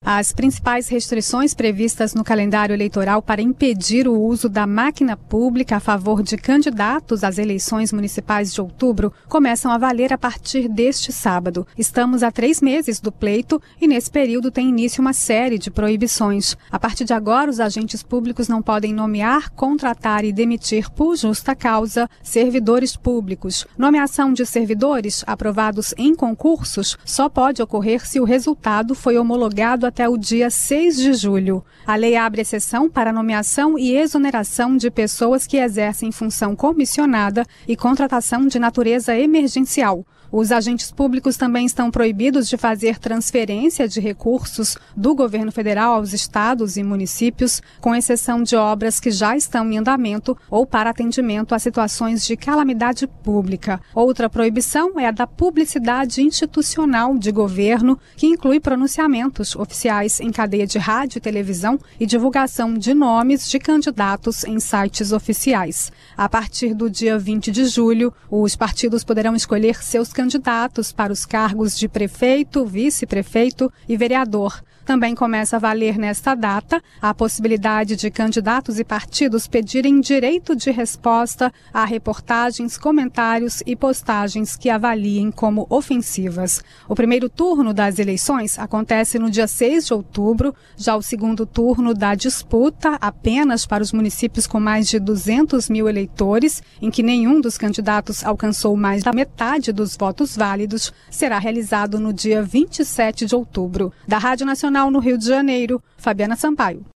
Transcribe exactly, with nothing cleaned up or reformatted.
As principais restrições previstas no calendário eleitoral para impedir o uso da máquina pública a favor de candidatos às eleições municipais de outubro começam a valer a partir deste sábado. Estamos a três meses do pleito e nesse período tem início uma série de proibições. A partir de agora, os agentes públicos não podem nomear, contratar e demitir por justa causa servidores públicos. Nomeação de servidores aprovados em concursos só pode ocorrer se o resultado foi homologado até o dia seis de julho. A lei abre exceção para nomeação e exoneração de pessoas que exercem função comissionada e contratação de natureza emergencial. Os agentes públicos também estão proibidos de fazer transferência de recursos do governo federal aos estados e municípios, com exceção de obras que já estão em andamento ou para atendimento a situações de calamidade pública. Outra proibição é a da publicidade institucional de governo, que inclui pronunciamentos oficiais em cadeia de rádio e televisão e divulgação de nomes de candidatos em sites oficiais. A partir do dia vinte de julho, os partidos poderão escolher seus candidatos candidatos para os cargos de prefeito, vice-prefeito e vereador. Também começa a valer nesta data a possibilidade de candidatos e partidos pedirem direito de resposta a reportagens, comentários e postagens que avaliem como ofensivas. O primeiro turno das eleições acontece no dia seis de outubro, já o segundo turno da disputa, apenas para os municípios com mais de duzentos mil eleitores, em que nenhum dos candidatos alcançou mais da metade dos votos válidos, será realizado no dia vinte e sete de outubro. Da Rádio Nacional no Rio de Janeiro, Fabiana Sampaio.